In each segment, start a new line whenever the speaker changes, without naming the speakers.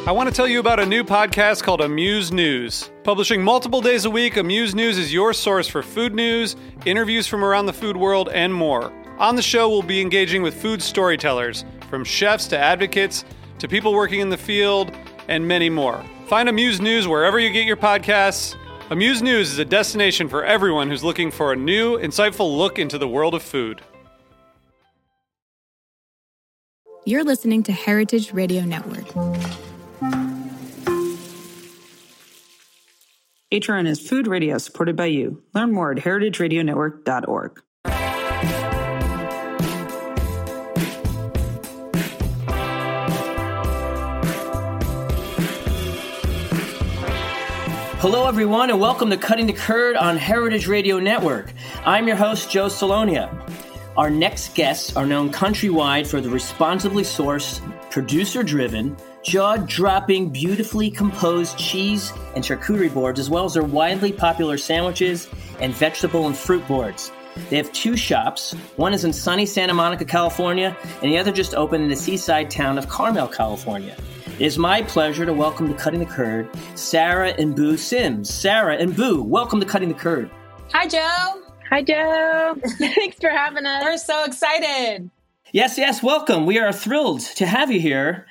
I want to tell you about a new podcast called Amuse News. Publishing multiple days a week, Amuse News is your source for food news, interviews from around the food world, and more. On the show, we'll be engaging with food storytellers, from chefs to advocates to people working in the field, and many more. Find Amuse News wherever you get your podcasts. Amuse News is a destination for everyone who's looking for a new, insightful look into the world of food.
You're listening to Heritage Radio Network.
HRN is food radio supported by you. Learn more at heritageradionetwork.org.
Hello, everyone, and welcome to Cutting the Curd on Heritage Radio Network. I'm your host, Joe Salonia. Our next guests are known countrywide for the responsibly sourced, producer-driven, jaw-dropping, beautifully composed cheese and charcuterie boards, as well as their widely popular sandwiches and vegetable and fruit boards. They have two shops. One is in sunny Santa Monica, California, and the other just opened in the seaside town of Carmel, California. It is my pleasure to welcome to Cutting the Curd, Sarah and Boo Sims. Sarah and Boo, welcome to Cutting the Curd.
Hi, Joe.
Hi, Joe. Thanks for having us.
We're so excited.
Yes, welcome. We are thrilled to have you here.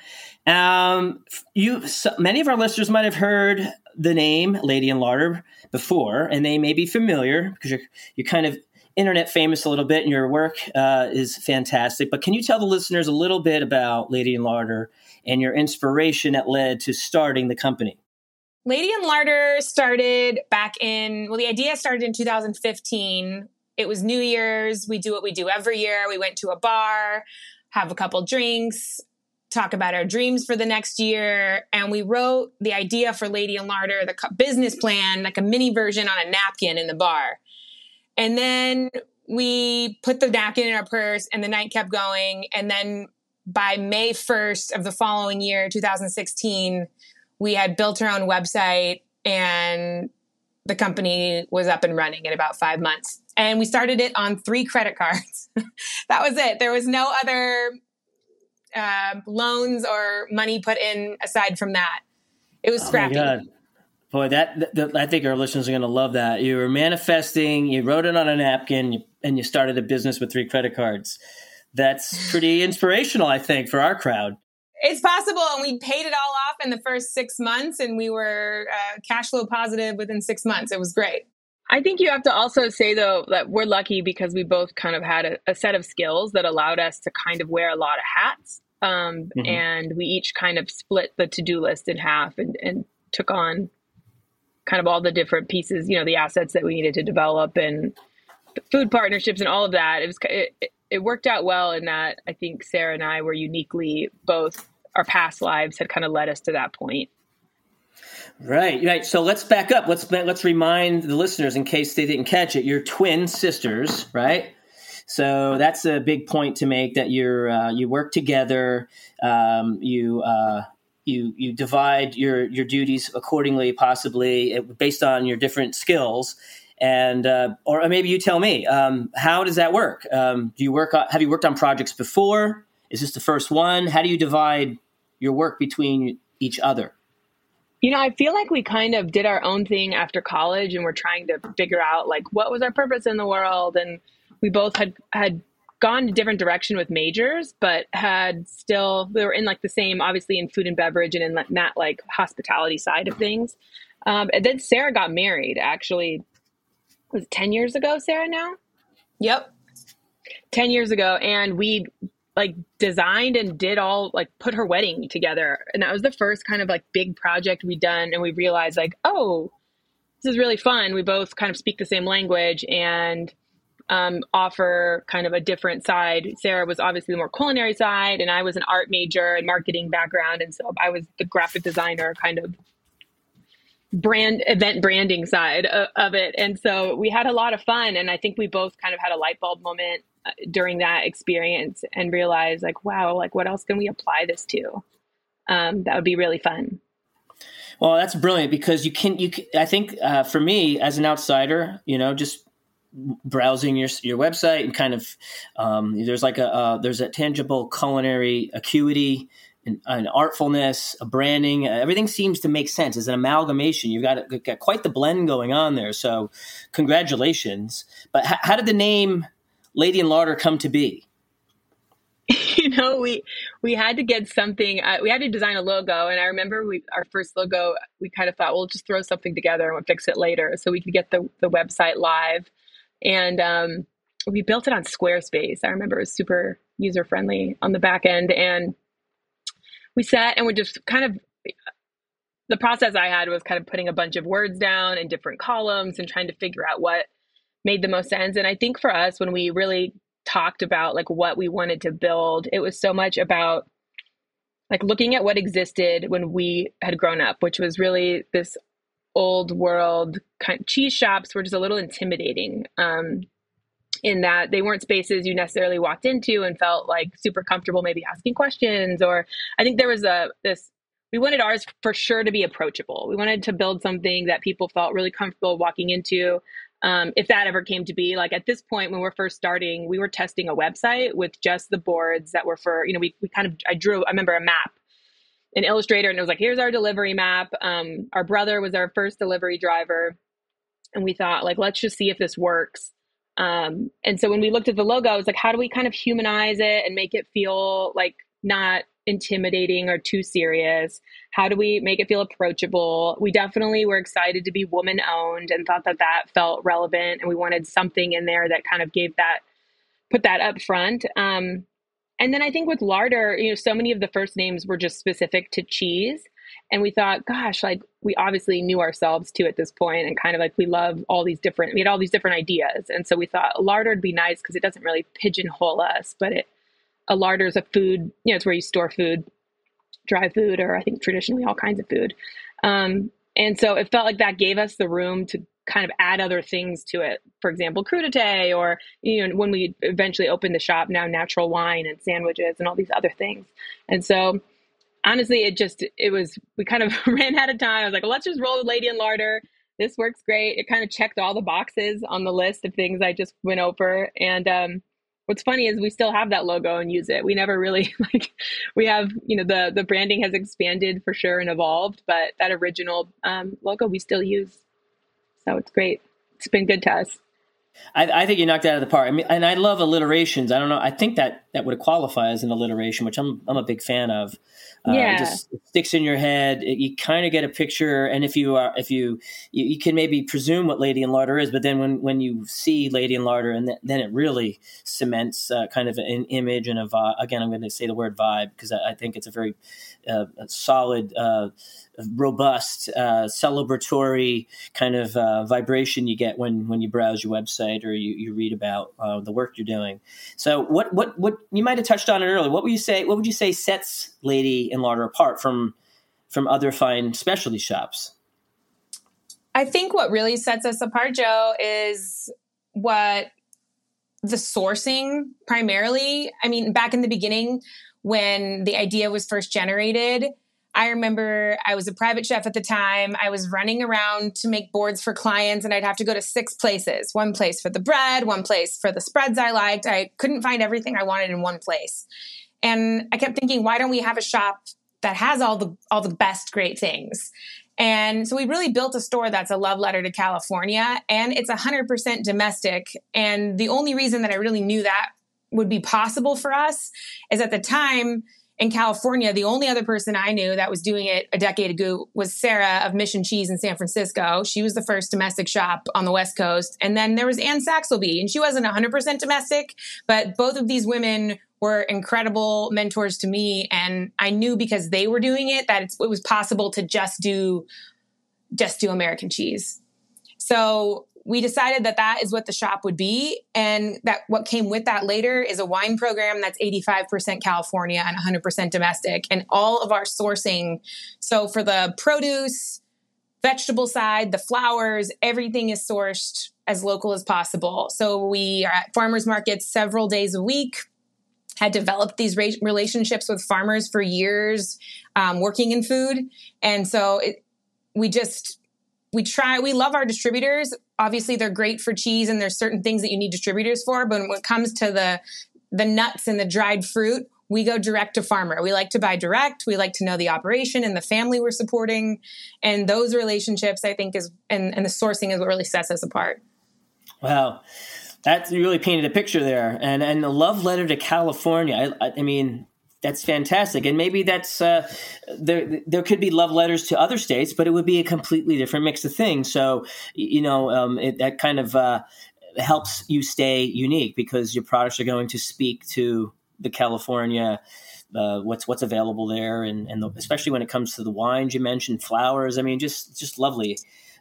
Many of our listeners might have heard the name Lady and Larder before, and they may be familiar because you're kind of internet famous a little bit, and your work is fantastic. But can you tell the listeners a little bit about Lady and Larder and your inspiration that led to starting the company?
Lady and Larder started the idea started in 2015. It was New Year's. We do what we do every year. We went to a bar, have a couple drinks, talk about our dreams for the next year. And we wrote the idea for Lady and Larder, the business plan, like a mini version on a napkin in the bar. And then we put the napkin in our purse and the night kept going. And then by May 1st of the following year, 2016, we had built our own website and the company was up and running in about 5 months. And we started it on 3 credit cards. That was it. There was no other loans or money put in aside from that. It was scrappy.
Oh my God. Boy, that I think our listeners are going to love that. You were manifesting, you wrote it on a napkin, and you started a business with 3 credit cards. That's pretty inspirational, I think, for our crowd.
It's possible. And we paid it all off in the first 6 months, and we were cash flow positive within 6 months. It was great.
I think you have to also say, though, that we're lucky because we both kind of had a set of skills that allowed us to kind of wear a lot of hats. And we each kind of split the to-do list in half and took on kind of all the different pieces, the assets that we needed to develop and the food partnerships and all of that. It worked out well in that I think Sarah and I were uniquely, both our past lives had kind of led us to that point.
Right. So let's back up. Let's remind the listeners, in case they didn't catch it, you're twin sisters, right? So that's a big point to make, that you work together. You divide your duties accordingly, possibly based on your different skills. And or maybe you tell me, how does that work? Have you worked on projects before? Is this the first one? How do you divide your work between each other?
I feel like we kind of did our own thing after college, and we're trying to figure out what was our purpose in the world. And we both had gone a different direction with majors, but we were in the same, obviously in food and beverage and in that hospitality side of things. And then Sarah got married, actually. Was it 10 years ago, Sarah, now?
Yep.
10 years ago. And we designed and did all put her wedding together. And that was the first kind of big project we'd done. And we realized oh, this is really fun. We both kind of speak the same language and offer kind of a different side. Sarah was obviously the more culinary side, and I was an art major and marketing background. And so I was the graphic designer kind of event branding side of it. And so we had a lot of fun. And I think we both kind of had a light bulb moment during that experience and realized wow, what else can we apply this to? That would be really fun.
Well, that's brilliant, because you can, I think for me as an outsider, just browsing your website and kind of, there's a tangible culinary acuity an artfulness, a branding. Everything seems to make sense. It's an amalgamation. You've got quite the blend going on there. So congratulations. But how did the name Lady and Larder come to be?
We had to get something. We had to design a logo, and I remember our first logo. We kind of thought, we'll just throw something together and we'll fix it later, so we could get the website live. And we built it on Squarespace. I remember it was super user friendly on the back end, and we sat and we just kind of. The process I had was kind of putting a bunch of words down in different columns and trying to figure out what made the most sense. And I think for us, when we really talked about like what we wanted to build, it was so much about like looking at what existed when we had grown up, which was really this old world kind of cheese shops were just a little intimidating, in that they weren't spaces you necessarily walked into and felt like super comfortable maybe asking questions. Or I think there was we wanted ours for sure to be approachable. We wanted to build something that people felt really comfortable walking into. If that ever came to be, like at this point, when we're first starting, we were testing a website with just the boards that were for, I remember a map in Illustrator, and it was like, here's our delivery map. Our brother was our first delivery driver. And we thought like, let's just see if this works. And so when we looked at the logo, it was like, how do we kind of humanize it and make it feel like not intimidating or too serious? How do we make it feel approachable? We definitely were excited to be woman owned and thought that felt relevant, and we wanted something in there that kind of put that up front. And then I think with Larder, so many of the first names were just specific to cheese, and we thought, gosh, like we obviously knew ourselves too at this point, and kind of like we had all these different ideas, and so we thought Larder would be nice because it doesn't really pigeonhole us, but a larder is a food, it's where you store food, dry food, or I think traditionally all kinds of food. And so it felt like that gave us the room to kind of add other things to it. For example, crudité, or, when we eventually opened the shop, now natural wine and sandwiches and all these other things. And so honestly, we kind of ran out of time. I was like, well, let's just roll with Lady and Larder. This works great. It kind of checked all the boxes on the list of things I just went over. And, what's funny is we still have that logo and use it. We never really we have, the branding has expanded for sure and evolved, but that original logo we still use. So it's great. It's been good to us.
I think you knocked it out of the park. I mean, and I love alliterations. I don't know. I think that would qualify as an alliteration, which I'm a big fan of.
Yeah.
It sticks in your head. You kind of get a picture, and if you can maybe presume what Lady and Larder is, but then when you see Lady and Larder, and then it really cements kind of an image and a vibe. Again, I'm going to say the word vibe because I think it's a very solid, robust, celebratory kind of vibration you get when you browse your website or you read about the work you're doing. So what you might have touched on it earlier. What would you say sets Lady and Larder apart from other fine specialty shops?
I think what really sets us apart, Joe, is the sourcing primarily. I mean, back in the beginning when the idea was first generated, I remember I was a private chef at the time. I was running around to make boards for clients, and I'd have to go to 6 places. One place for the bread, one place for the spreads I liked. I couldn't find everything I wanted in one place. And I kept thinking, why don't we have a shop that has all the best great things? And so we really built a store that's a love letter to California, and it's 100% domestic. And the only reason that I really knew that would be possible for us is at the time in California, the only other person I knew that was doing it a decade ago was Sarah of Mission Cheese in San Francisco. She was the first domestic shop on the West Coast. And then there was Ann Saxelby, and she wasn't 100% domestic, but both of these women were incredible mentors to me. And I knew because they were doing it that it was possible to just do American cheese. So we decided that is what the shop would be. And that what came with that later is a wine program that's 85% California and 100% domestic. And all of our sourcing. So for the produce, vegetable side, the flowers, everything is sourced as local as possible. So we are at farmers markets several days a week, had developed these relationships with farmers for years, working in food. And so we love our distributors. Obviously, they're great for cheese, and there's certain things that you need distributors for. But when it comes to the nuts and the dried fruit, we go direct to farmer. We like to buy direct. We like to know the operation and the family we're supporting. And those relationships, I think, and the sourcing is what really sets us apart.
Wow. That's, you really painted a picture there. And a love letter to California. I mean, that's fantastic. And maybe that's, there could be love letters to other states, but it would be a completely different mix of things. So, that kind of helps you stay unique because your products are going to speak to the California, what's available there. And especially when it comes to the wines you mentioned, flowers. I mean, just lovely.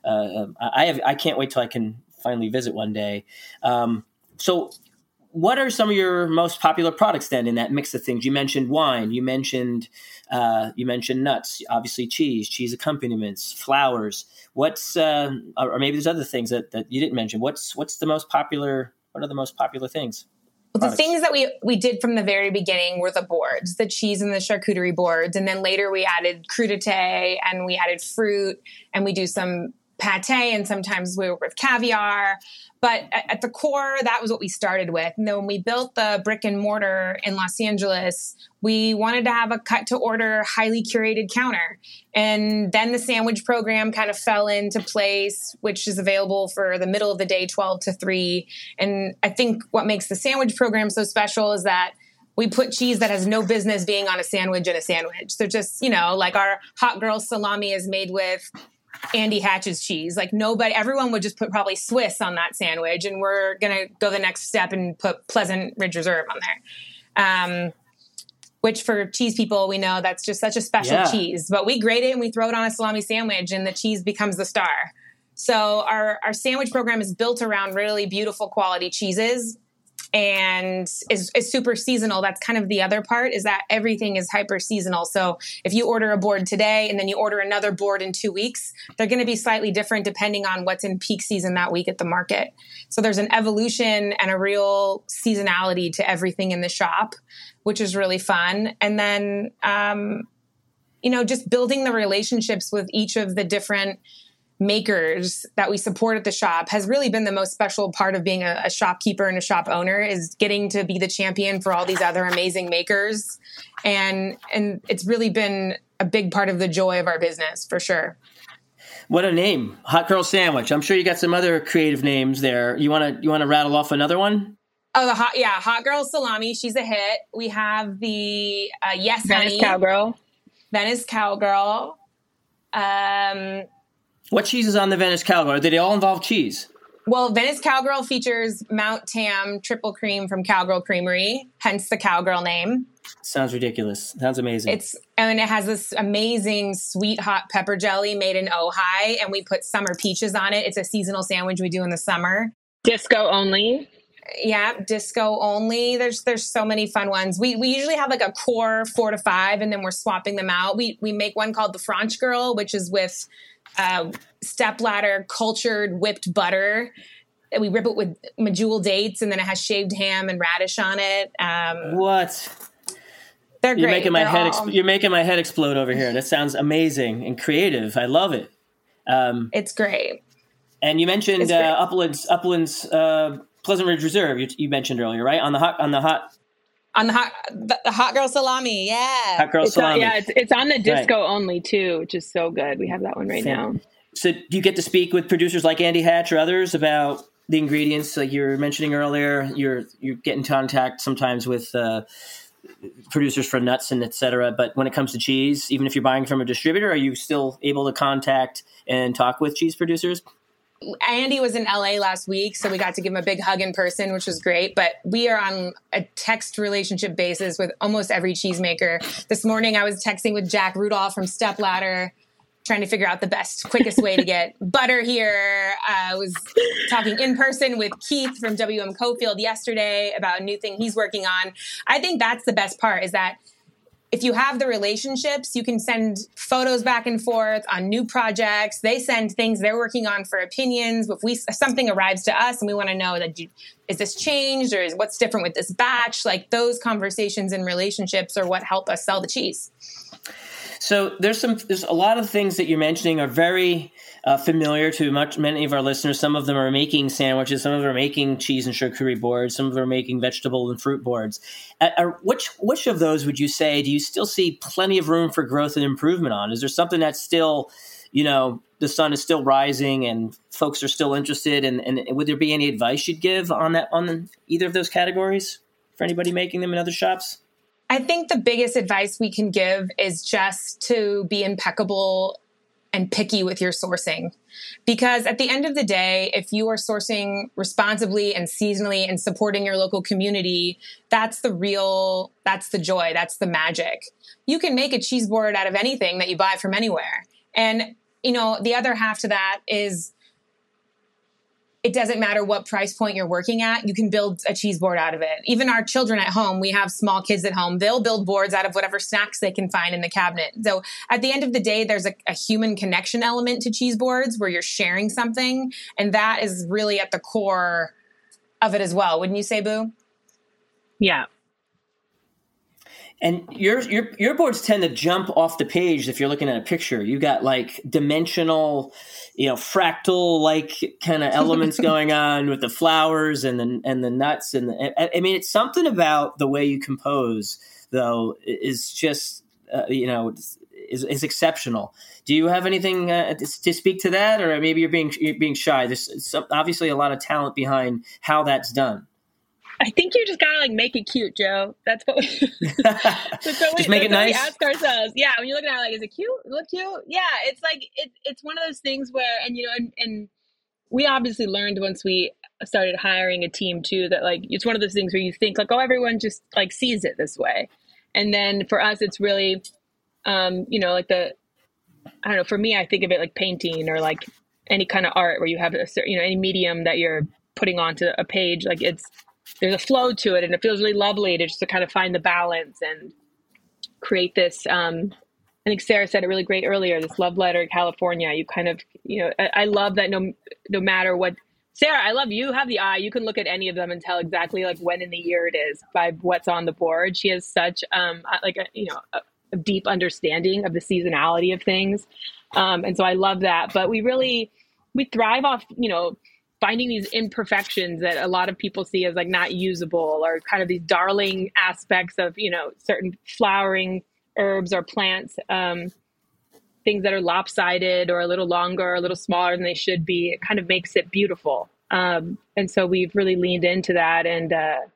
I can't wait till I can finally visit one day. So what are some of your most popular products then in that mix of things? You mentioned wine, you mentioned nuts, obviously cheese accompaniments, flowers. What's, or maybe there's other things that you didn't mention. What's the most popular, what are the most popular things?
Well, the things that we did from the very beginning were the boards, the cheese and the charcuterie boards. And then later we added crudité and we added fruit and we do some pate and sometimes we work with caviar. But at the core, that was what we started with. And then when we built the brick and mortar in Los Angeles, we wanted to have a cut to order, highly curated counter. And then the sandwich program kind of fell into place, which is available for the middle of the day, 12 to 3. And I think what makes the sandwich program so special is that we put cheese that has no business being on a sandwich in a sandwich. So just, like our Hot Girl salami is made with Andy Hatch's cheese. Like everyone would just put probably Swiss on that sandwich, and we're going to go the next step and put Pleasant Ridge Reserve on there. Which for cheese people, we know that's just such a special cheese, but we grate it and we throw it on a salami sandwich and the cheese becomes the star. So our sandwich program is built around really beautiful quality cheeses and is super seasonal. That's kind of the other part, is that everything is hyper seasonal. So if you order a board today and then you order another board in 2 weeks, they're going to be slightly different depending on what's in peak season that week at the market. So there's an evolution and a real seasonality to everything in the shop, which is really fun. And then, just building the relationships with each of the different makers that we support at the shop has really been the most special part of being a shopkeeper and a shop owner, is getting to be the champion for all these other amazing makers. And it's really been a big part of the joy of our business, for sure.
What a name. Hot Girl Sandwich. I'm sure you got some other creative names there. You want to rattle off another one?
Oh, Hot Girl Salami. She's a hit. We have the Yes
Venice
Honey.
Cowgirl.
Venice Cowgirl.
What cheese is on the Venice Cowgirl? Do they all involve cheese?
Well, Venice Cowgirl features Mount Tam triple cream from Cowgirl Creamery, hence the Cowgirl name.
Sounds ridiculous. Sounds amazing.
And it has this amazing sweet hot pepper jelly made in Ojai, and we put summer peaches on it. It's a seasonal sandwich we do in the summer.
Disco only.
Yeah, disco only. There's so many fun ones. We usually have like a core 4 to 5, and then we're swapping them out. We make one called the French Girl, which is with stepladder cultured whipped butter. We rip it with medjool dates, and then it has shaved ham and radish on it.
What?
They're great.
You're making my head explode over here. That sounds amazing and creative. I love it.
It's great.
And you mentioned Uplands Pleasant Ridge Reserve. You mentioned earlier, right? On the
Hot Girl Salami, yeah.
Hot Girl Salami.
It's on the disco only too, which is so good. We have that one right now.
So do you get to speak with producers like Andy Hatch or others about the ingredients like you were mentioning earlier? You get in contact sometimes with producers for nuts and et cetera. But when it comes to cheese, even if you're buying from a distributor, are you still able to contact and talk with cheese producers?
Andy was in LA last week, so we got to give him a big hug in person, which was great. But we are on a text relationship basis with almost every cheesemaker. This morning, I was texting with Jack Rudolph from Stepladder, trying to figure out the quickest way to get butter here. I was talking in person with Keith from WM Cofield yesterday about a new thing he's working on. I think that's the best part, is that if you have the relationships, you can send photos back and forth on new projects. They send things they're working on for opinions. If something arrives to us and we want to know that is this changed or what's different with this batch? Like those conversations and relationships are what help us sell the cheese.
So there's a lot of things that you're mentioning are very familiar to many of our listeners. Some of them are making sandwiches, some of them are making cheese and charcuterie boards, some of them are making vegetable and fruit boards. Which of those would you say do you still see plenty of room for growth and improvement on? Is there something that's still, the sun is still rising and folks are still interested? And would there be any advice you'd give on either of those categories for anybody making them in other shops?
I think the biggest advice we can give is just to be impeccable and picky with your sourcing. Because at the end of the day, if you are sourcing responsibly and seasonally and supporting your local community, that's the joy, that's the magic. You can make a cheese board out of anything that you buy from anywhere. And, the other half to that is it doesn't matter what price point you're working at. You can build a cheese board out of it. Even our children at home, we have small kids at home. They'll build boards out of whatever snacks they can find in the cabinet. So at the end of the day, there's a human connection element to cheese boards where you're sharing something. And that is really at the core of it as well. Wouldn't you say, Boo? Yeah.
And your boards tend to jump off the page if you're looking at a picture. You got like dimensional, fractal like kind of elements going on with the flowers and the nuts it's something about the way you compose though is just is exceptional. Do you have anything to speak to that, or maybe you're being shy? There's obviously a lot of talent behind how that's done.
I think you just gotta make it cute, Joe. That's what we
just make it nice.
We ask ourselves. Yeah, when you're looking at it, is it cute? Look cute? Yeah, it's like it's one of those things where, and we obviously learned once we started hiring a team too that it's one of those things where you think everyone just sees it this way, and then for us it's really, I don't know. For me, I think of it like painting or like any kind of art where you have a certain, any medium that you're putting onto a page. There's a flow to it, and it feels really lovely to kind of find the balance and create this. I think Sarah said it really great earlier, this love letter to California. You kind of, I love that no matter what, Sarah, I love you have the eye. You can look at any of them and tell exactly when in the year it is by what's on the board. She has such a deep understanding of the seasonality of things. And so I love that. But we thrive off, finding these imperfections that a lot of people see as not usable, or kind of these darling aspects of, certain flowering herbs or plants, things that are lopsided or a little longer, or a little smaller than they should be. It kind of makes it beautiful. And so we've really leaned into that, and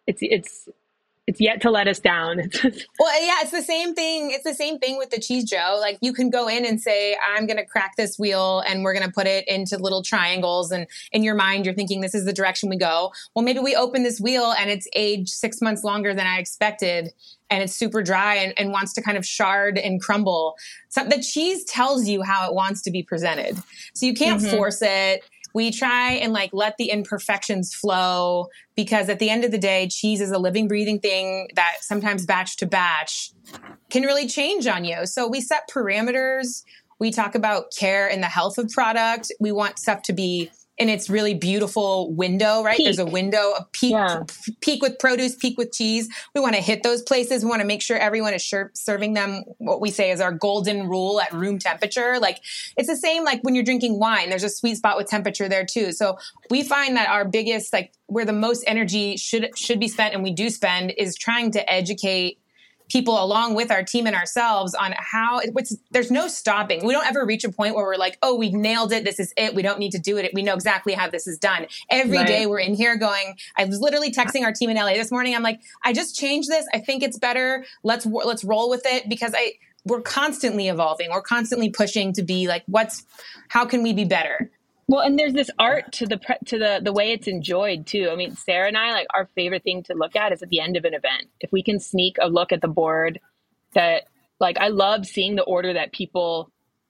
it's yet to let us down.
Well, yeah, it's the same thing. It's the same thing with the cheese, Joe. You can go in and say, I'm going to crack this wheel and we're going to put it into little triangles. And in your mind, you're thinking this is the direction we go. Well, maybe we open this wheel and it's aged 6 months longer than I expected. And it's super dry and wants to kind of shard and crumble. So the cheese tells you how it wants to be presented. So you can't force it. We try and let the imperfections flow, because at the end of the day, cheese is a living, breathing thing that sometimes batch to batch can really change on you. So we set parameters. We talk about care and the health of product. We want stuff to be in its really beautiful window, right?
Peak.
There's a window, a peak with produce, peak with cheese. We want to hit those places. We want to make sure everyone is serving them what we say is our golden rule at room temperature. It's the same when you're drinking wine. There's a sweet spot with temperature there too. So we find that our biggest, where the most energy should be spent, and we do spend, is trying to educate people along with our team and ourselves on how there's no stopping. We don't ever reach a point where we're oh, we've nailed it. This is it. We don't need to do it. We know exactly how this is done. Every day we're in here going, I was literally texting our team in LA this morning. I'm I just changed this. I think it's better. Let's roll with it, because we're constantly evolving. We're constantly pushing to be how can we be better?
Well, and there's this art to the way it's enjoyed too. I mean, Sarah and I, our favorite thing to look at is at the end of an event. If we can sneak a look at the board that I love seeing the order that people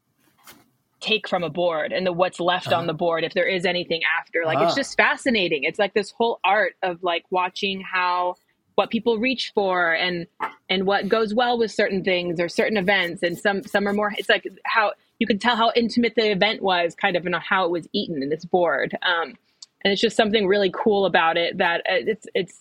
take from a board and what's left on the board, if there is anything after. It's just fascinating. It's this whole art of watching what people reach for and what goes well with certain things or certain events. And some are more, it's how you can tell how intimate the event was, kind of, and how it was eaten in this board. And it's just something really cool about it, that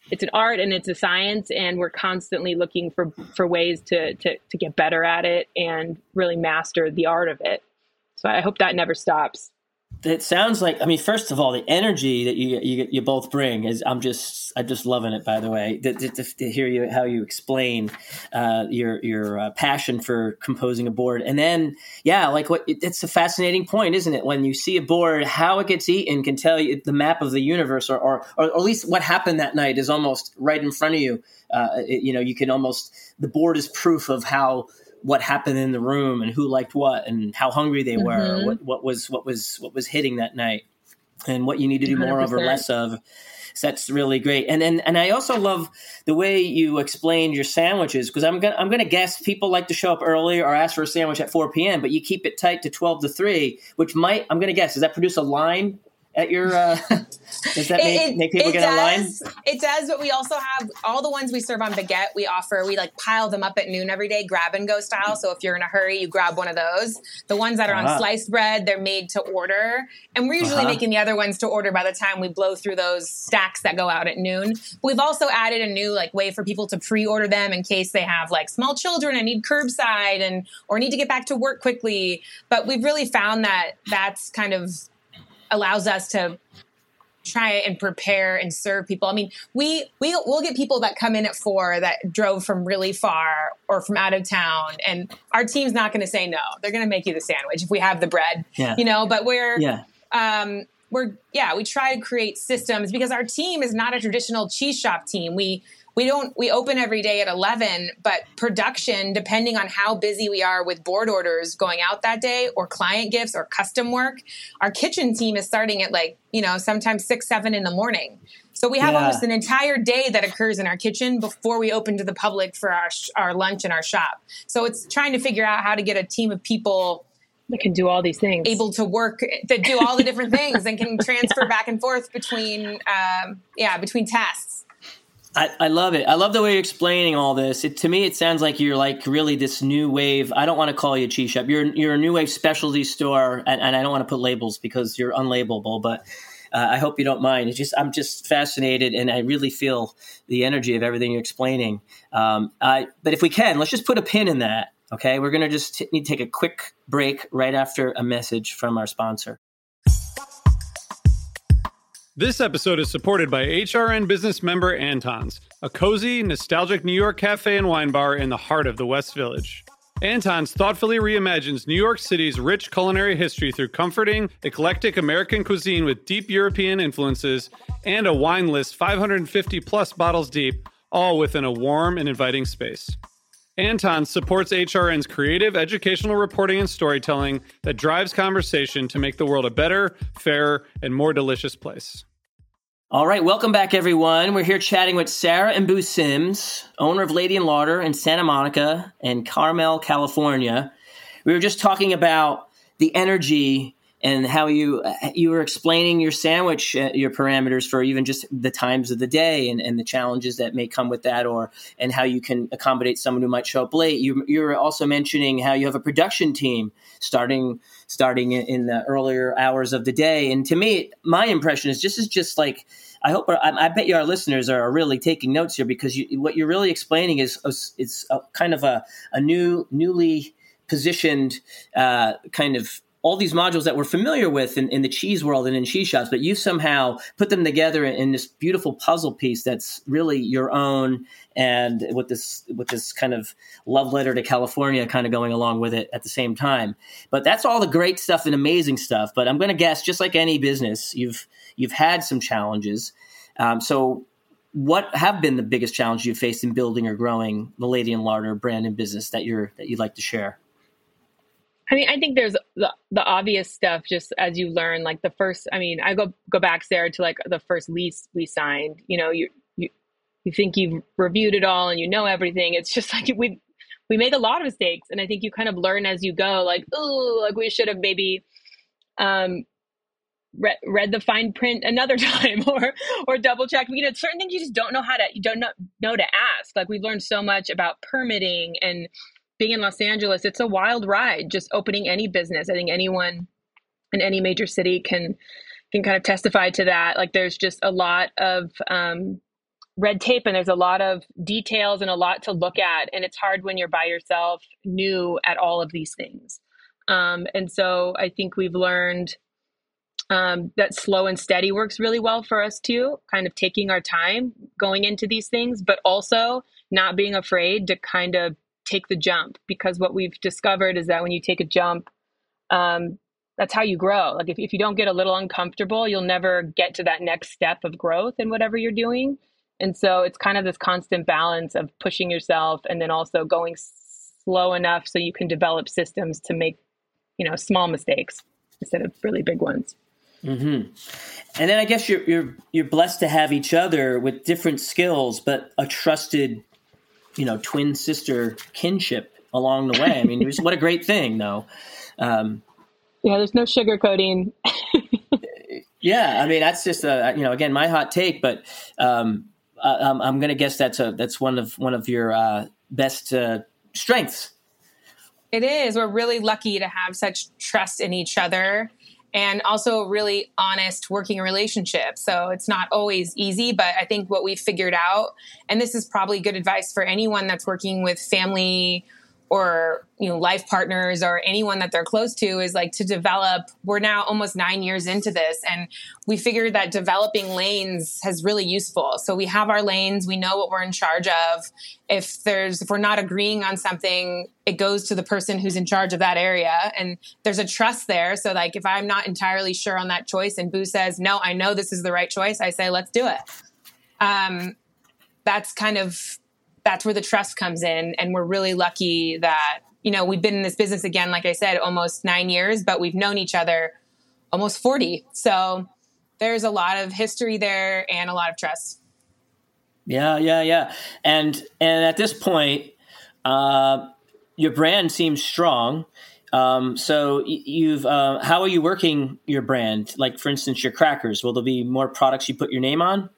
it's an art and it's a science, and we're constantly looking for ways to get better at it and really master the art of it. So I hope that never stops.
It sounds like, I mean, first of all, the energy that you both bring is, I'm just loving it, by the way, to hear how you explain your passion for composing a board. And then, it's a fascinating point, isn't it? When you see a board, how it gets eaten can tell you the map of the universe, or at least what happened that night is almost right in front of you. You can almost, the board is proof of what happened in the room and who liked what and how hungry they were, what was hitting that night, and what you need to do 100%. More of or less of. So that's really great. And I also love the way you explained your sandwiches, because I'm gonna guess people like to show up early or ask for a sandwich at 4 p.m., but you keep it tight to 12 to 3, which might, I'm gonna guess, does that produce a line at your does that make people get a line?
It does, but we also have all the ones we serve on baguette. We like pile them up at noon every day, grab and go style. So if you're in a hurry, you grab one of those. The ones that are on sliced bread, they're made to order, and we're usually making the other ones to order by the time we blow through those stacks that go out at noon. But we've also added a new way for people to pre-order them in case they have small children and need curbside or need to get back to work quickly. But we've really found that that's kind of allows us to try and prepare and serve people. I mean, we'll get people that come in at 4 that drove from really far or from out of town, and our team's not going to say no. They're going to make you the sandwich if we have the bread, but we try to create systems, because our team is not a traditional cheese shop team. We open every day at 11, but production, depending on how busy we are with board orders going out that day, or client gifts or custom work, our kitchen team is starting at sometimes 6, 7 in the morning. So we have almost an entire day that occurs in our kitchen before we open to the public for our lunch and our shop. So it's trying to figure out how to get a team of people
that can do all these things,
able to work, that do all the different things and can transfer back and forth between tasks.
I love it. I love the way you're explaining all this. To me, it sounds like you're really this new wave. I don't want to call you a cheese shop. You're a new wave specialty store, and I don't want to put labels because you're unlabelable, but I hope you don't mind. I'm just fascinated, and I really feel the energy of everything you're explaining. But if we can, let's just put a pin in that. Okay, we're going to just need to take a quick break right after a message from our sponsor.
This episode is supported by HRN Business member Anton's, a cozy, nostalgic New York cafe and wine bar in the heart of the West Village. Anton's thoughtfully reimagines New York City's rich culinary history through comforting, eclectic American cuisine with deep European influences and a wine list 550-plus bottles deep, all within a warm and inviting space. Anton supports HRN's creative, educational reporting and storytelling that drives conversation to make the world a better, fairer, and more delicious place.
All right, welcome back, everyone. We're here chatting with Sarah and Boo Sims, owner of Lady and Larder in Santa Monica and Carmel, California. We were just talking about the energy and how you were explaining your sandwich, your parameters for even just the times of the day and the challenges that may come with that, and how you can accommodate someone who might show up late. You were also mentioning how you have a production team starting in the earlier hours of the day. And to me, my impression is just like, I bet you our listeners are really taking notes here, because what you're really explaining is a kind of a newly positioned kind of all these modules that we're familiar with in the cheese world and in cheese shops, but you somehow put them together in this beautiful puzzle piece that's really your own, and with this kind of love letter to California kind of going along with it at the same time. But that's all the great stuff and amazing stuff. But I'm going to guess, just like any business, you've had some challenges. So what have been the biggest challenges you've faced in building or growing the Lady and Larder brand and business that you'd like to share?
I mean, I think there's the obvious stuff, just as you learn, like the first, I mean, I go back, Sarah, to like the first lease we signed. You think you've reviewed it all and you know everything. It's just like we make a lot of mistakes, and I think you kind of learn as you go, like, oh, like we should have maybe read the fine print another time, or double checked. Certain things you don't know to ask. Like, we've learned so much about permitting and being in Los Angeles. It's a wild ride, just opening any business. I think anyone in any major city can kind of testify to that. Like, there's just a lot of red tape and there's a lot of details and a lot to look at. And it's hard when you're by yourself, new at all of these things. And so I think we've learned that slow and steady works really well for us too, kind of taking our time going into these things, but also not being afraid to kind of take the jump, because what we've discovered is that when you take a jump, that's how you grow. Like if you don't get a little uncomfortable, you'll never get to that next step of growth in whatever you're doing. And so it's kind of this constant balance of pushing yourself and then also going slow enough so you can develop systems to make, small mistakes instead of really big ones.
Mm-hmm. And then I guess you're blessed to have each other with different skills, but a trusted, twin sister kinship along the way. I mean, what a great thing, though.
There's no sugarcoating.
Yeah, I mean, that's just again, my hot take, but I'm going to guess that's one of your best strengths.
It is. We're really lucky to have such trust in each other, and also a really honest working relationship. So it's not always easy, but I think what we've figured out, and this is probably good advice for anyone that's working with family or, life partners or anyone that they're close to, is like to develop. We're now almost 9 years into this, and we figured that developing lanes has really useful. So we have our lanes. We know what we're in charge of. If we're not agreeing on something, it goes to the person who's in charge of that area. And there's a trust there. So like, if I'm not entirely sure on that choice and Boo says, no, I know this is the right choice, I say, let's do it. That's where the trust comes in. And we're really lucky that, we've been in this business, again, like I said, almost 9 years, but we've known each other almost 40. So there's a lot of history there and a lot of trust.
Yeah. And at this point, your brand seems strong. So you've, how are you working your brand? Like, for instance, your crackers, will there be more products you put your name on?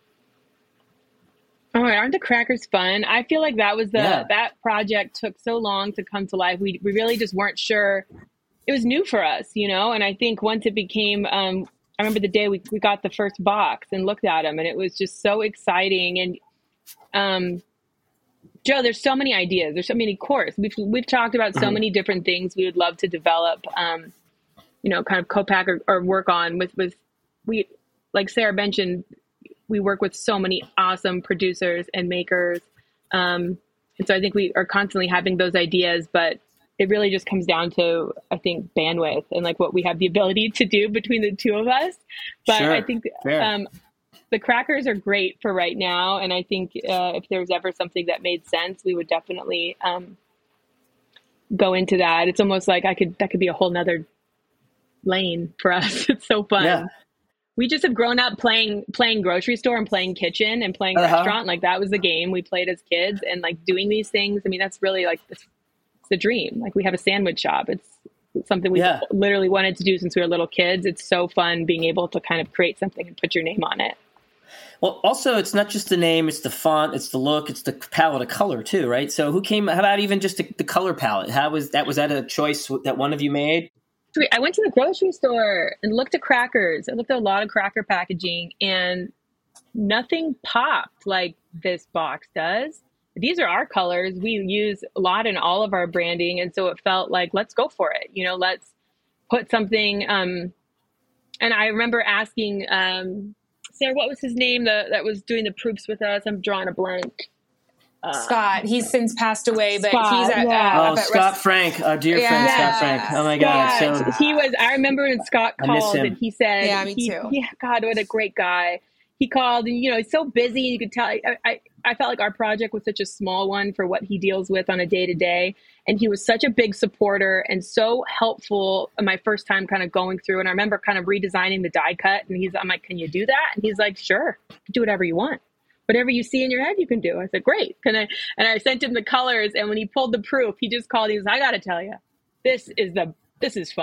Oh, aren't the crackers fun? I feel like that was that project took so long to come to life. We really just weren't sure. It was new for us, and I think once it became, I remember the day we got the first box and looked at them, and it was just so exciting. And Joe, there's so many ideas. There's so many courses. We've talked about so many different things we would love to develop, kind of co-pack or work on with we, like Sarah mentioned, we work with so many awesome producers and makers. And so I think we are constantly having those ideas, but it really just comes down to, I think, bandwidth and like what we have the ability to do between the two of us. But sure, I think the crackers are great for right now. And I think if there's ever something that made sense, we would definitely go into that. It's almost like that could be a whole nother lane for us. It's so fun. Yeah. We just have grown up playing grocery store and playing kitchen and playing restaurant. Like that was the game we played as kids, and like doing these things. I mean, that's really like, it's the dream. Like we have a sandwich shop. It's something we literally wanted to do since we were little kids. It's so fun being able to kind of create something and put your name on it.
Well, also it's not just the name, it's the font, it's the look, it's the palette of color too, right? So how about even just the color palette? Was that a choice that one of you made?
I went to the grocery store and looked at crackers. I looked at a lot of cracker packaging, and nothing popped like this box does. These are our colors. We use a lot in all of our branding. And so it felt like, let's go for it. Let's put something. And I remember asking, Sarah, what was his name that was doing the proofs with us? I'm drawing a blank.
Scott. He's since passed away, but
Scott,
he's at
Scott Frank, our dear friend Scott Frank. Oh my God! So
he was. I remember when Scott called and he said,
"Yeah, me too."
Yeah, God, what a great guy. He called, and he's so busy. You could tell. I felt like our project was such a small one for what he deals with on a day to day, and he was such a big supporter and so helpful. My first time kind of going through, and I remember kind of redesigning the die cut, and I'm like, "Can you do that?" And he's like, "Sure, do whatever you want." Whatever you see in your head, you can do. I said, great. And I sent him the colors. And when he pulled the proof, he just called. He was, I got to tell you, this is fun.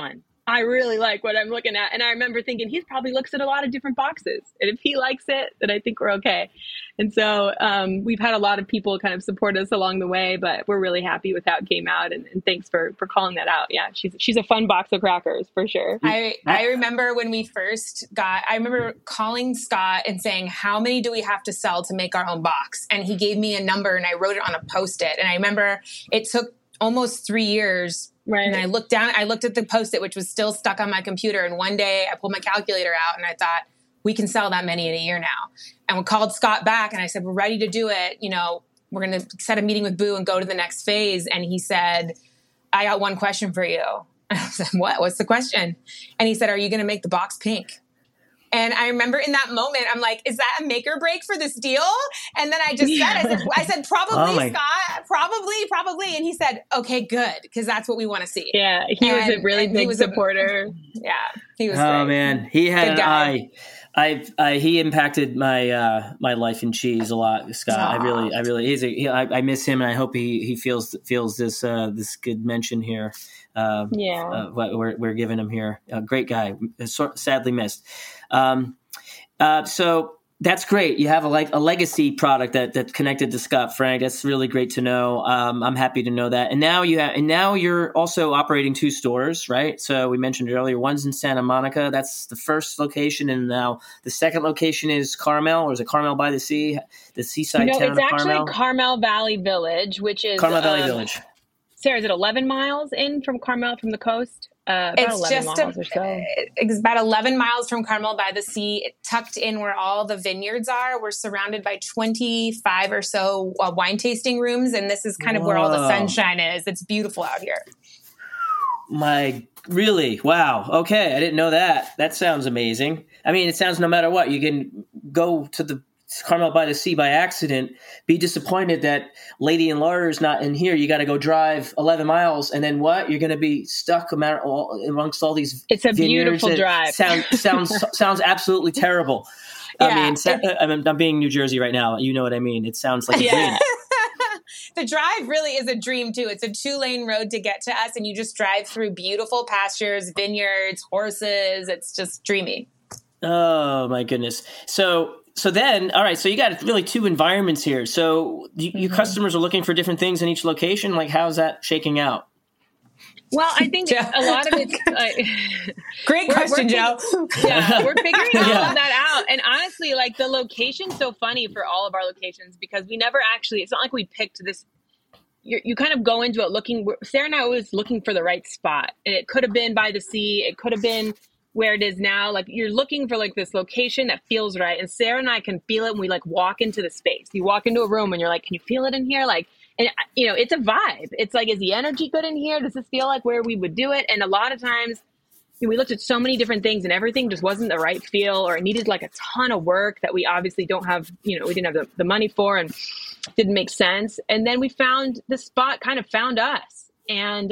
I really like what I'm looking at. And I remember thinking, he probably looks at a lot of different boxes. And if he likes it, then I think we're okay. And so we've had a lot of people kind of support us along the way, but we're really happy with how it came out. And thanks for calling that out. Yeah, she's a fun box of crackers for sure.
I remember when we first I remember calling Scott and saying, how many do we have to sell to make our own box? And he gave me a number and I wrote it on a Post-it. And I remember it took almost 3 years.
Right.
And I looked at the Post-it, which was still stuck on my computer. And one day I pulled my calculator out and I thought, we can sell that many in a year now. And we called Scott back and I said, we're ready to do it. You know, we're going to set a meeting with Boo and go to the next phase. And he said, I got one question for you. And I said, what? What's the question? And he said, are you going to make the box pink? And I remember in that moment, I'm like, is that a make or break for this deal? And then I just said, I said, probably, Scott, probably. And he said, okay, good. Because that's what we want to see.
Yeah. He was a really big supporter.
Yeah. He was
Oh
great.
Man. He had
Good
an eye. He impacted my my life in cheese a lot, Scott.
Aww.
I really I miss him and I hope he feels this this good mention here. What we're giving him here. A great guy, sadly missed. So that's great. You have a legacy product that's connected to Scott Frank. That's really great to know. I'm happy to know that. And now you're also operating 2 stores, right? So we mentioned earlier, one's in Santa Monica. That's the first location, and now the second location is Carmel, or is it Carmel by the Sea, the seaside town of Carmel?
No, it's actually Carmel Valley Village, which is
Carmel Valley Village.
Sarah, is it 11 miles in from Carmel from the coast? About
It's
11
just
miles or so.
It's about 11 miles from Carmel by the Sea, tucked in where all the vineyards are. We're surrounded by 25 or so wine tasting rooms, and this is kind of where all the sunshine is. It's beautiful out here.
Really? Wow. Okay. I didn't know that. That sounds amazing. I mean, it sounds no matter what, you can go to the Carmel by the Sea by accident, be disappointed that Lady and Larder's not in here. You got to go drive 11 miles, and then what? You're going to be stuck amongst all these.
It's a beautiful drive.
Sounds absolutely terrible.
Yeah.
I'm being New Jersey right now. You know what I mean? It sounds like a dream.
The drive really is a dream too. It's a 2-lane road to get to us, and you just drive through beautiful pastures, vineyards, horses. It's just dreamy.
Oh my goodness. So then, all right, so you got really 2 environments here. So your customers are looking for different things in each location. Like, how's that shaking out?
Well, I think a lot of it's
great question, Joe.
Yeah, we're figuring all of that out. And honestly, like, the location's so funny for all of our locations because we never actually, it's not like we picked this. You kind of go into it looking, Sarah and I always looking for the right spot. And it could have been by the sea. It could have been where it is now. Like, you're looking for like this location that feels right. And Sarah and I can feel it when we like walk into the space. You walk into a room and you're like, can you feel it in here? Like, and you know, it's a vibe. It's like, is the energy good in here? Does this feel like where we would do it? And a lot of times we looked at so many different things and everything just wasn't the right feel, or it needed like a ton of work that we obviously don't have, we didn't have the money for and didn't make sense. And then we found the spot kind of found us. And,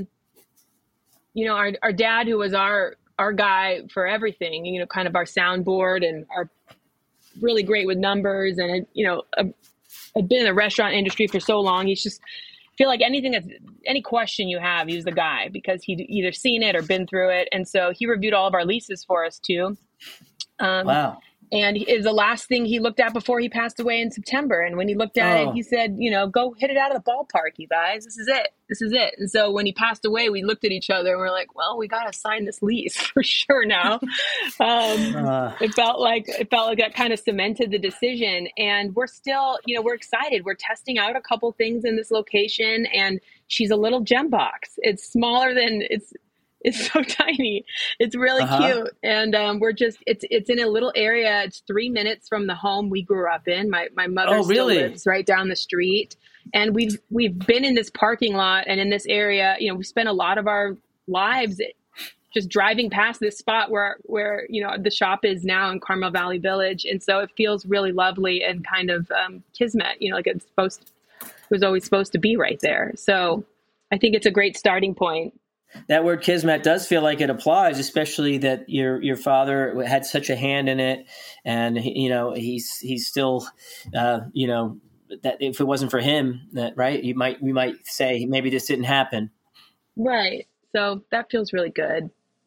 our dad, who was our guy for everything, kind of our soundboard and our really great with numbers and, had been in the restaurant industry for so long. He's just feel like any question you have, he's the guy because he'd either seen it or been through it. And so he reviewed all of our leases for us too.
Wow.
And it was the last thing he looked at before he passed away in September. And when he looked at it, he said, go hit it out of the ballpark, you guys. This is it. This is it. And so when he passed away, we looked at each other and we're like, well, we got to sign this lease for sure now. It felt like that kind of cemented the decision. And we're still, we're excited. We're testing out a couple things in this location, and she's a little gem box. It's smaller than it's so tiny. It's really cute. And it's in a little area. It's 3 minutes from the home we grew up in. My mother still lives right down the street. And we've been in this parking lot and in this area, we spent a lot of our lives just driving past this spot where the shop is now in Carmel Valley Village. And so it feels really lovely and kind of kismet, like it was always supposed to be right there. So I think it's a great starting point.
That word kismet does feel like it applies, especially that your father had such a hand in it, and he's still, that if it wasn't for him, that right, we might say maybe this didn't happen.
Right. So that feels really good.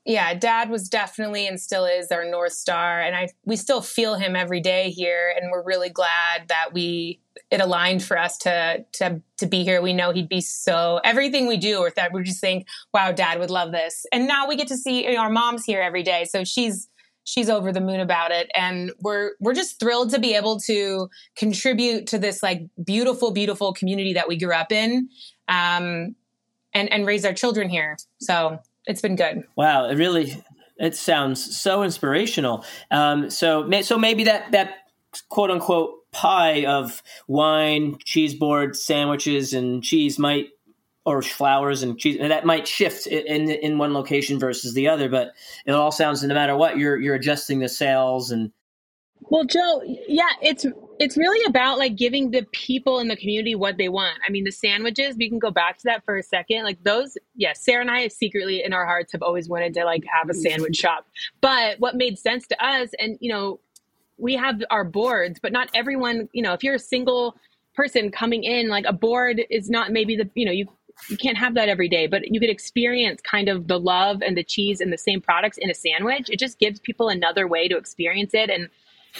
Yeah, Dad was definitely and still is our North Star. And we still feel him every day here. And we're really glad that it aligned for us to be here. We know he'd be everything we do, or that we just think, wow, Dad would love this. And now we get to see our mom's here every day. So she's over the moon about it. And we're just thrilled to be able to contribute to this like beautiful, beautiful community that we grew up in, and raise our children here. So it's been good.
Wow. It sounds so inspirational. So maybe that quote unquote pie of wine, cheese boards, sandwiches, and cheese or flowers and cheese, that might shift in one location versus the other, but it all sounds, no matter what, you're adjusting the sales. And
well, Joe, yeah, it's really about like giving the people in the community what they want. I mean, the sandwiches, we can go back to that for a second. Like those, yes, Sarah and I secretly in our hearts have always wanted to like have a sandwich shop. But what made sense to us, and we have our boards, but not everyone, if you're a single person coming in, like a board is not maybe you can't have that every day, but you could experience kind of the love and the cheese and the same products in a sandwich. It just gives people another way to experience it. And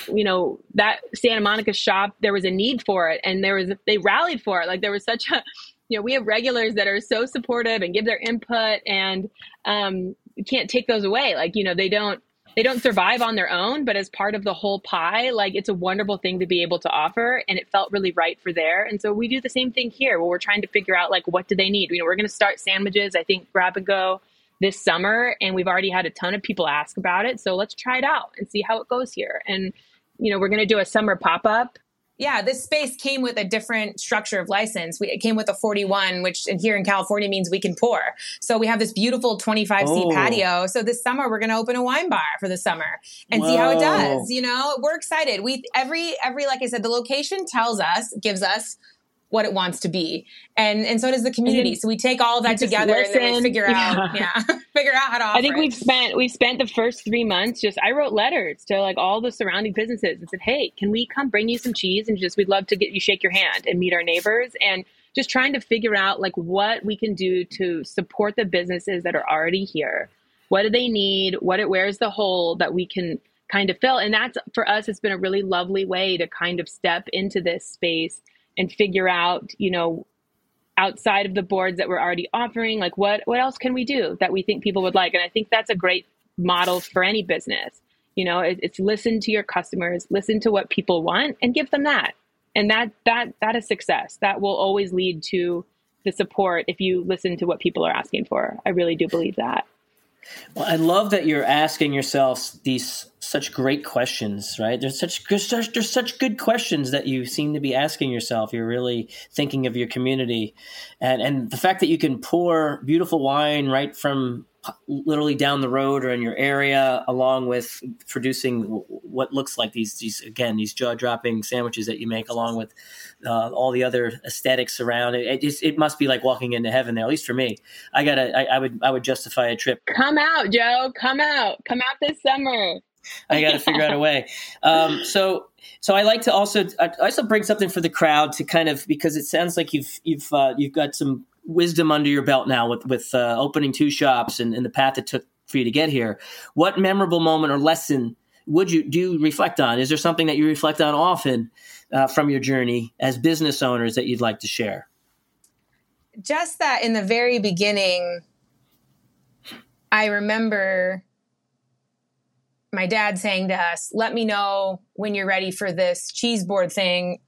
that Santa Monica shop, there was a need for it, and they rallied for it. Like there was such a, we have regulars that are so supportive and give their input, and you can't take those away. Like, they don't survive on their own, but as part of the whole pie, like it's a wonderful thing to be able to offer, and it felt really right for there. And so we do the same thing here, where we're trying to figure out like, what do they need? We're going to start sandwiches, I think, grab and go this summer, and we've already had a ton of people ask about it. So let's try it out and see how it goes here. And, we're going to do a summer pop-up.
Yeah, this space came with a different structure of license. It came with a 41, which here in California means we can pour. So we have this beautiful 25-seat patio. So this summer we're going to open a wine bar for the summer and see how it does. We're excited. Every like I said, the location gives us what it wants to be, and so does the community. So we take all of that together and then we figure out how to offer.
I think we've spent the first 3 months I wrote letters to like all the surrounding businesses and said, hey, can we come bring you some cheese, and we'd love to get you, shake your hand and meet our neighbors, and just trying to figure out like what we can do to support the businesses that are already here. What do they need? Where's the hole that we can kind of fill? And that's, for us, it's been a really lovely way to kind of step into this space and figure out, outside of the boards that we're already offering, like what else can we do that we think people would like? And I think that's a great model for any business. It's listen to your customers, listen to what people want, and give them that. And that is success. That will always lead to the support if you listen to what people are asking for. I really do believe that.
Well, I love that you're asking yourself these such great questions, right? There's such good questions that you seem to be asking yourself. You're really thinking of your community, and the fact that you can pour beautiful wine right from literally down the road or in your area, along with producing what looks like these jaw-dropping sandwiches that you make, along with all the other aesthetics around it. It must be like walking into heaven there, at least for me. I would justify a trip.
Come out, Joe. Come out this summer.
I got to figure out a way. So I like to also bring something for the crowd to kind of, because it sounds like you've got some wisdom under your belt now with opening 2 shops and the path it took for you to get here. What memorable moment or lesson do you reflect on? Is there something that you reflect on often from your journey as business owners that you'd like to share?
Just that in the very beginning, I remember my dad saying to us, let me know when you're ready for this cheese board thing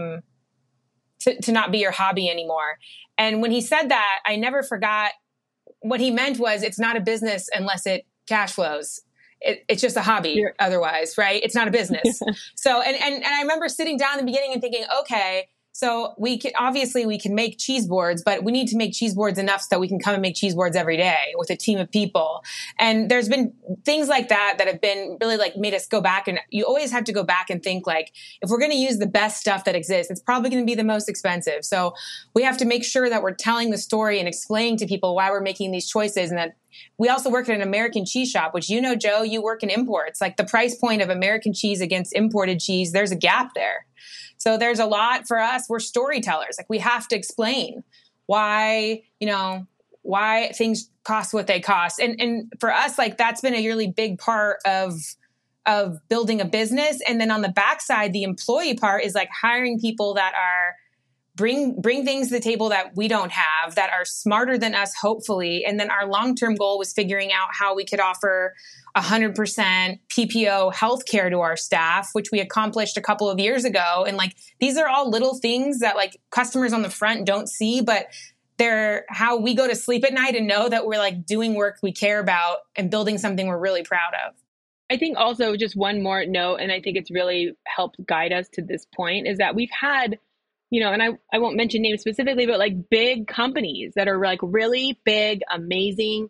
to not be your hobby anymore. And when he said that, I never forgot what he meant was it's not a business unless it cash flows. It's just a hobby otherwise, right? It's not a business. So, and I remember sitting down in the beginning and thinking, okay, so we can make cheese boards, but we need to make cheese boards enough so that we can come and make cheese boards every day with a team of people. And there's been things like that have been really like made us go back. And you always have to go back and think like, if we're going to use the best stuff that exists, it's probably going to be the most expensive. So we have to make sure that we're telling the story and explaining to people why we're making these choices. And that we also work at an American cheese shop, which, Joe, you work in imports. Like the price point of American cheese against imported cheese, there's a gap there. So there's a lot for us. We're storytellers. Like we have to explain why things cost what they cost. And for us, like that's been a really big part of building a business. And then on the backside, the employee part is like hiring people that are bring things to the table that we don't have, that are smarter than us, hopefully. And then our long-term goal was figuring out how we could offer 100% PPO healthcare to our staff, which we accomplished a couple of years ago. And like, these are all little things that like customers on the front don't see, but they're how we go to sleep at night and know that we're like doing work we care about and building something we're really proud of.
I think also just one more note, and I think it's really helped guide us to this point, is that we've had, and I won't mention names specifically, but like big companies that are like really big, amazing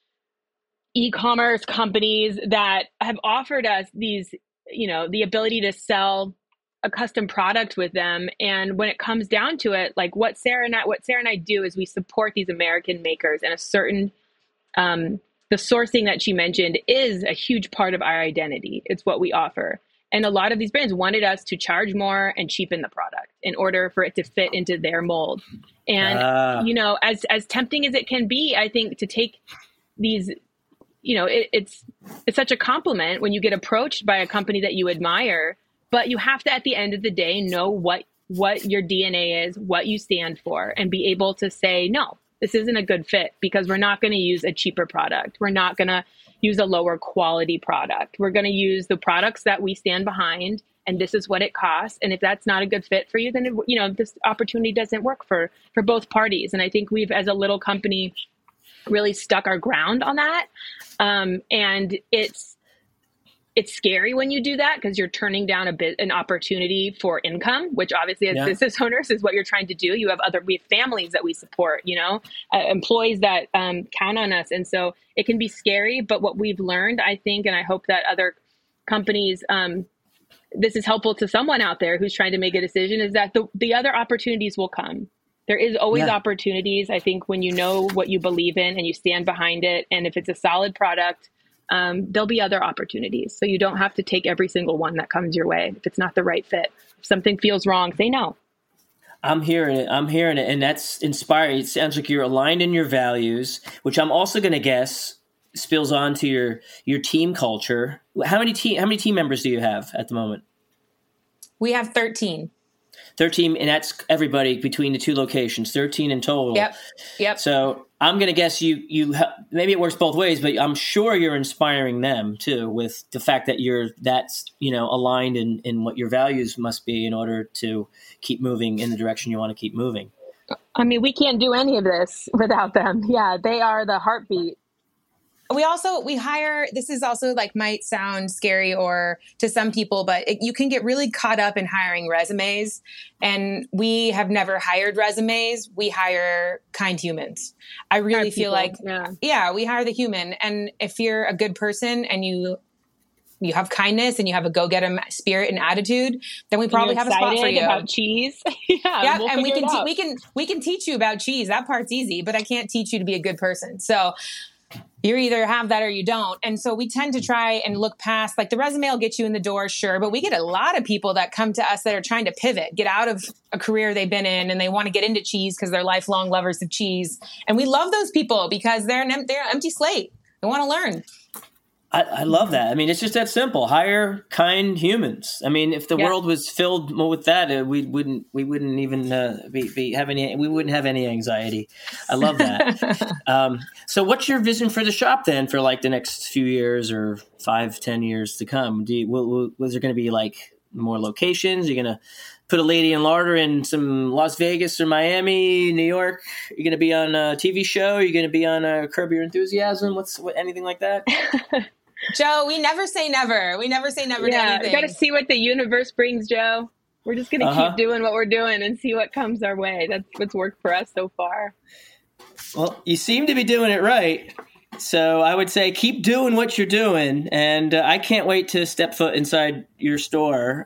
e-commerce companies that have offered us these, the ability to sell a custom product with them. And when it comes down to it, like what Sarah and I do is we support these American makers, and a certain, the sourcing that she mentioned is a huge part of our identity. It's what we offer. And a lot of these brands wanted us to charge more and cheapen the product in order for it to fit into their mold. And, as tempting as it can be, I think to take these, it's such a compliment when you get approached by a company that you admire, but you have to, at the end of the day, know what your DNA is, what you stand for, and be able to say, no, this isn't a good fit because we're not going to use a cheaper product. We're not going to use a lower quality product. We're going to use the products that we stand behind, and this is what it costs. And if that's not a good fit for you, then, this opportunity doesn't work for both parties. And I think we've, as a little company, really stuck our ground on that. And it's scary when you do that because you're turning down an opportunity for income, which obviously as business owners is what you're trying to do. We have families that we support, employees that count on us. And so it can be scary, but what we've learned, I think, and I hope that other companies, this is helpful to someone out there who's trying to make a decision, is that the other opportunities will come. There is always opportunities. I think when you know what you believe in and you stand behind it, and if it's a solid product, there'll be other opportunities. So you don't have to take every single one that comes your way. If it's not the right fit, if something feels wrong, say no.
I'm hearing it. And that's inspiring. It sounds like you're aligned in your values, which I'm also going to guess spills onto your team culture. How many team members do you have at the moment?
We have 13.
13, and that's everybody between the two locations, 13 in total.
Yep.
So I'm going to guess you maybe it works both ways, but I'm sure you're inspiring them too with the fact that that's aligned in what your values must be in order to keep moving in the direction you want to keep moving.
I mean, we can't do any of this without them. Yeah, they are the heartbeat.
We hire, this is also like might sound scary or to some people, but you can get really caught up in hiring resumes, and we have never hired resumes. We hire kind humans. I really feel like, we hire the human. And if you're a good person and you have kindness and you have a go-getter spirit and attitude, then we probably have a spot for you.
About cheese.
And we can teach you about cheese. That part's easy, but I can't teach you to be a good person. So you either have that or you don't. And so we tend to try and look past, like the resume will get you in the door, sure. But we get a lot of people that come to us that are trying to pivot, get out of a career they've been in, and they want to get into cheese because they're lifelong lovers of cheese. And we love those people because they're an empty slate. They want to learn.
I love that. I mean, it's just that simple. Hire kind humans. I mean, if the world was filled with that, we wouldn't even we wouldn't have any anxiety. I love that. So what's your vision for the shop then for like the next few years or 5-10 years to come? Was there going to be like more locations? You're going to put a Lady and Larder in some Las Vegas or Miami, New York? You're going to be on a TV show? You're going to be on Curb Your Enthusiasm? Anything like that?
Joe, we never say never. We never say never to anything.
You got to see what the universe brings, Joe. We're just going to keep doing what we're doing and see what comes our way. That's what's worked for us so far.
Well, you seem to be doing it right. So I would say keep doing what you're doing, and I can't wait to step foot inside your store.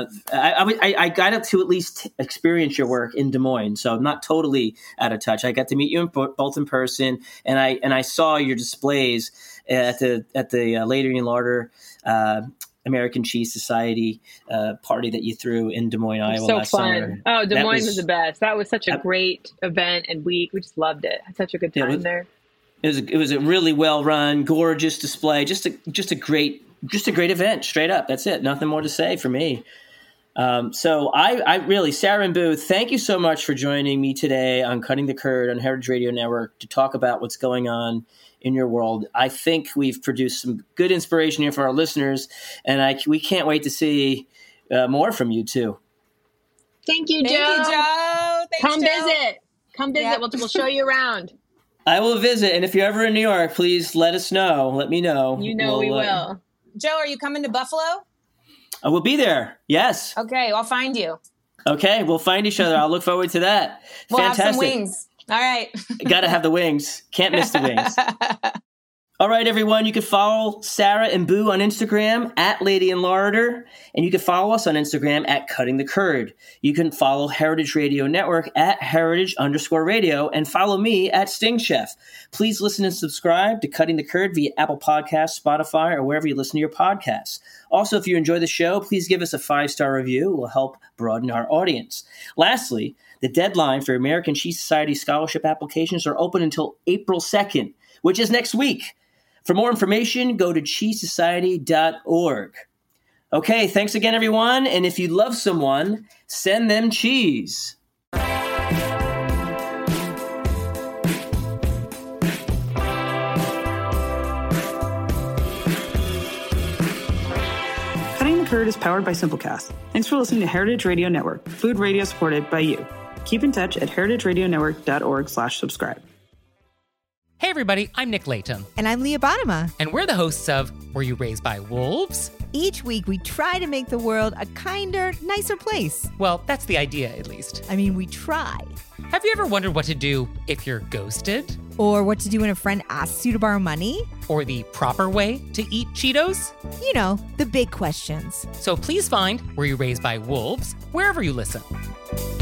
I got to at least experience your work in Des Moines, so I'm not totally out of touch. I got to meet you both in person, and I saw your displays at the Lady and Larder American Cheese Society party that you threw in Des Moines, Iowa last summer.
Oh, Des Moines was the best. That was such a great event and week. We just loved it. Had such a good time there.
It was a really well run, gorgeous display. Just a great event. Straight up, that's it. Nothing more to say for me. So I really, Sarah and Boo, thank you so much for joining me today on Cutting the Curd on Heritage Radio Network to talk about what's going on in your world. I think we've produced some good inspiration here for our listeners, and we can't wait to see more from you too.
Thank you, Joe.
Thank you, Joe.
Come visit. Yep. We'll show you around.
I will visit, and if you're ever in New York, please let us know. Let me know.
We will.
Joe, are you coming to Buffalo?
I will be there. Yes.
Okay, I'll find you.
Okay, we'll find each other. I'll look forward to that.
We'll
Fantastic.
have some wings. All right.
Got to have the wings. Can't miss the wings. All right, everyone. You can follow Sarah and Boo on Instagram at Lady and Larder, and you can follow us on Instagram at Cutting the Curd. You can follow Heritage Radio Network at Heritage_Radio, and follow me at Sting Chef. Please listen and subscribe to Cutting the Curd via Apple Podcasts, Spotify, or wherever you listen to your podcasts. Also, if you enjoy the show, please give us a 5-star review. It will help broaden our audience. Lastly, the deadline for American Cheese Society scholarship applications are open until April 2nd, which is next week. For more information, go to cheesesociety.org. Okay, thanks again, everyone. And if you love someone, send them cheese.
Cutting the Curd is powered by Simplecast. Thanks for listening to Heritage Radio Network, food radio supported by you. Keep in touch at heritageradionetwork.org/subscribe.
Hey everybody, I'm Nick Latham.
And I'm Leah Bottoма.
And we're the hosts of Were You Raised by Wolves?
Each week we try to make the world a kinder, nicer place.
Well, that's the idea, at least.
I mean, we try.
Have you ever wondered what to do if you're ghosted?
Or what to do when a friend asks you to borrow money?
Or the proper way to eat Cheetos?
You know, the big questions.
So please find Were You Raised by Wolves wherever you listen.